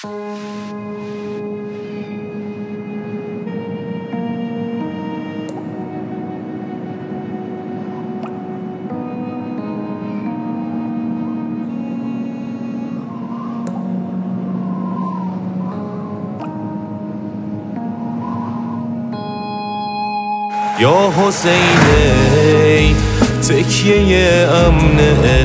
یا حسین تکیه امن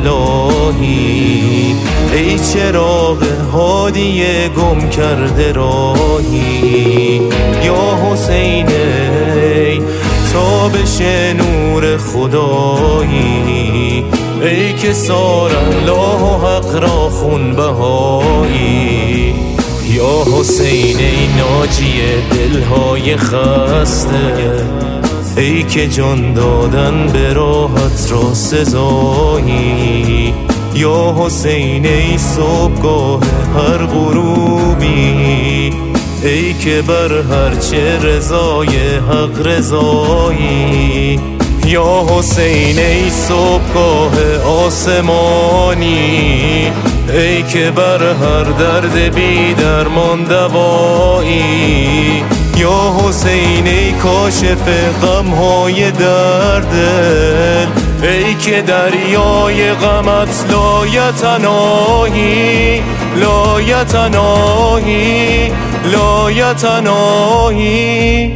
الهی، ای چراغ هادی گم کرده راهی. یا حسین ای تابش نور خدایی، ای که سار الله و حق را خون بهایی. یا حسین ای ناجی دلهای خسته، ای که جان دادن به راحت را سزایی. یا حسین ای صبحگاه هر غروبی، ای که بر هر چه رضای حق رضایی. یا حسین ای صبحگاه آسمانی، ای که بر هر درد بی درمان دوایی. یا حسین ای کاشف غمهای درد، ای که دریای غمت لایتناهی، لایتناهی، لایتناهی.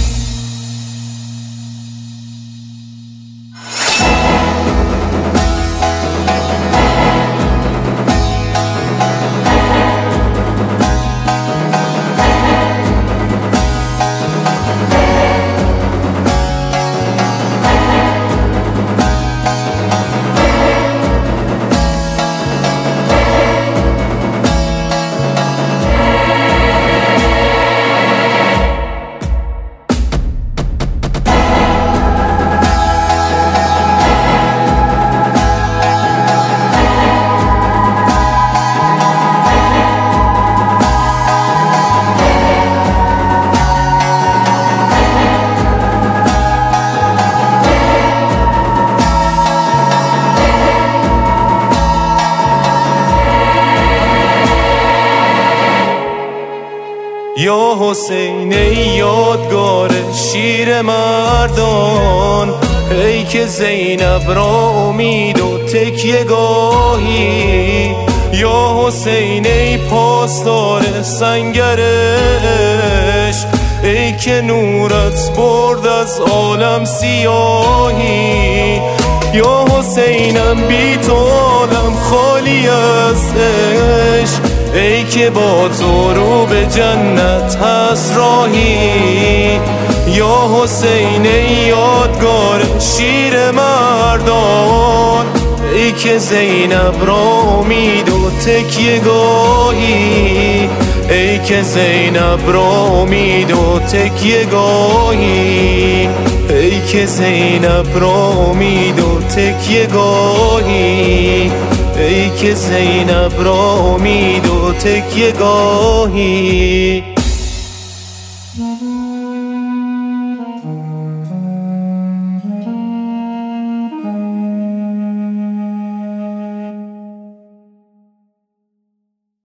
یا حسین ای یادگار شیر مردان، ای که زینب را امید و تکیه گاهی. یا حسین ای پاسدار سنگر عشق، ای که نورت برد از عالم سیاهی. یا حسینم بی تو عالم خالی از عشق، ای که با تو رو به جنت هست راهی. یا حسین ای یادگار شیر مردان، ای که زینب را امید و تکیه گاهی. ای که زینب را امید و تکیه گاهی، ای که زینب را امید و تکیه گاهی، ای که زینب را امید و تکیه گاهی.